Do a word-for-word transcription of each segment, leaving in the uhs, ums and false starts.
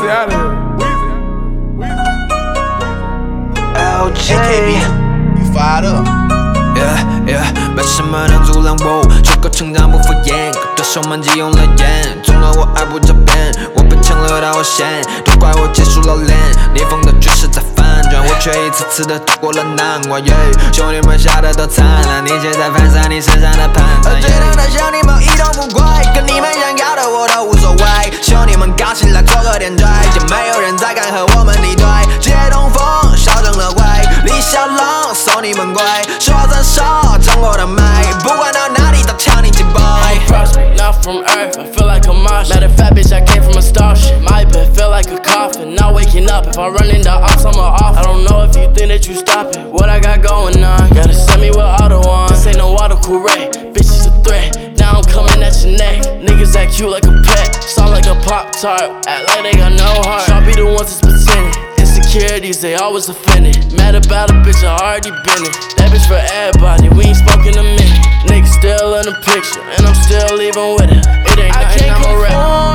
Weezy out of here. Weezy. L J you fired up. Yeah, yeah， 把什么当阻拦我？这个成长不敷衍，可多少满机用了眼，总让我爱不着边，我被抢了导火线，都怪我技术老练，逆风的局势在反转，我却一次次的度过了难关。Yeah， 兄弟们吓得都惨了，你却在翻散你身上的盘缠。最疼的兄弟们一动不怪，跟你们想要的我都无所谓。兄弟们搞起来做个点缀，就没有人再敢和我们敌对。借东风，小整了鬼，李小龙送你们归，说真说中国的美，不管到哪里都抢你几杯。 Not from Earth, I feel like a Martian. Matter of fact, bitch, I came from a starship. My bed feel like a coffin. Not waking up. If I run into ops, I'm a off. I don't know if you think that you stop it. What I got going on? Gotta send me with auto on. This ain't no auto correct. Bitch is a threat. Now I'm coming at your neck. Niggas act cute like a pet. Sound like a Pop Tart. Act like they got no heart. Y'all be the ones that's pretending. Insecurities, they always offended. Mad about a bitch, I already been it. That bitch for everybody. We ain't spoken a minute. Niggas still in the picture, and I'm still leaving with it. It ain't nothing, I'm a rap.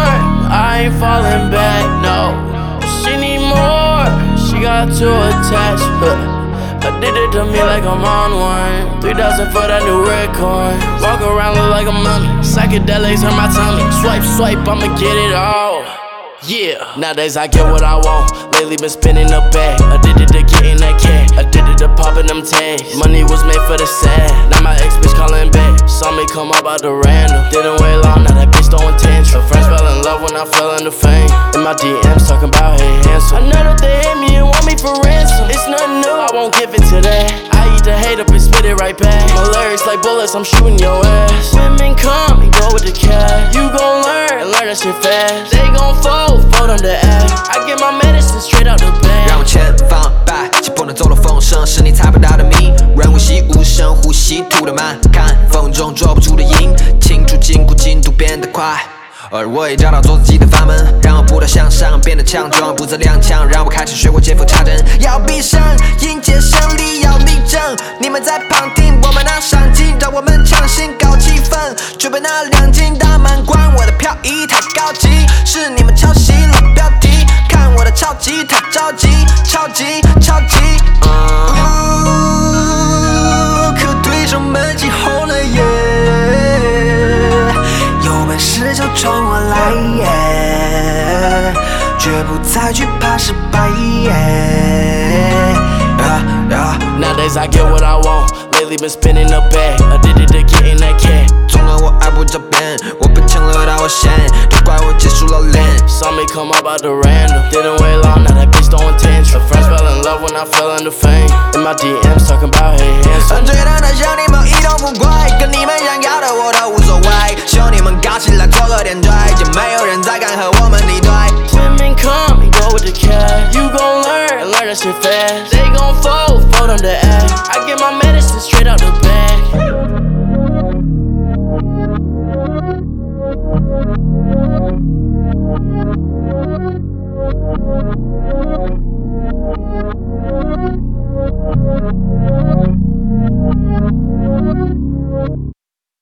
I ain't falling back, no. She need more, she got too attached. I did it to me like I'm on one. Three thousand for that new red coin. Walk around look like a mummy. Psychedelics hurt my tummy. Swipe, swipe, I'ma get it all. Yeah, nowadays I get what I want. Lately been spinning the bag. Addicted to getting that cash. Addicted to popping them tags. Money was made for the sad. Now my ex bitch calling back. Saw me come up out the random. Didn't wait long, now that bitch throwing tantrum. Friends fell in love when I fell into fame. In my D Ms talking about hey handsome. I know that they hate me and want me for ransom. It's nothing new, I won't give in to that. I eat the hate up and spit it right back. My lyrics like bullets, I'm shooting your ass. Women come and go with the cat. You gon' learn and learn that shit fast. They gon' fold. Fold on the ass. I get my medicine straight out the bag. 让我前方摆起不能走的风声，是你猜不到的谜。润物细无声，呼吸吐得慢，看风中捉不住的影，清除禁锢，进度变得快。而我也找到做自己的法门，让我不断向上，变得强壮，不再踉跄，让我开始学会接缝插针。要必胜，迎接胜利要立正。你们在旁听，我们拿上进，让我们强行搞气氛，准备拿两斤大满贯。我的飘逸太高级，是你们抄袭了标题，看我的超级太着急，超级超级。嗯，可对手们起哄了耶，有本事就冲我来耶，绝不再惧怕失败耶。Yeah, yeah. Nowadays I get what I want. Lately been spinning the bag. Addicted to getting that cash. 总让我爱不着边，我被抢了导火线，都怪我技术老练。 Saw me come up out the random. Didn't wait long, now that bitch throwing tantrum. Friends fell in love when I fell into fame. In my D Ms talking about hey handsome. 最疼的兄弟们一动不怪，跟你们想要的我都无所谓。兄弟们搞起来做个点缀，就没有人再敢和我们敌对。 Women come and go with the cat. You gon' learn and learn that shit fast. They gon' fold, fold on the ass. I get my medicine straight out the bag.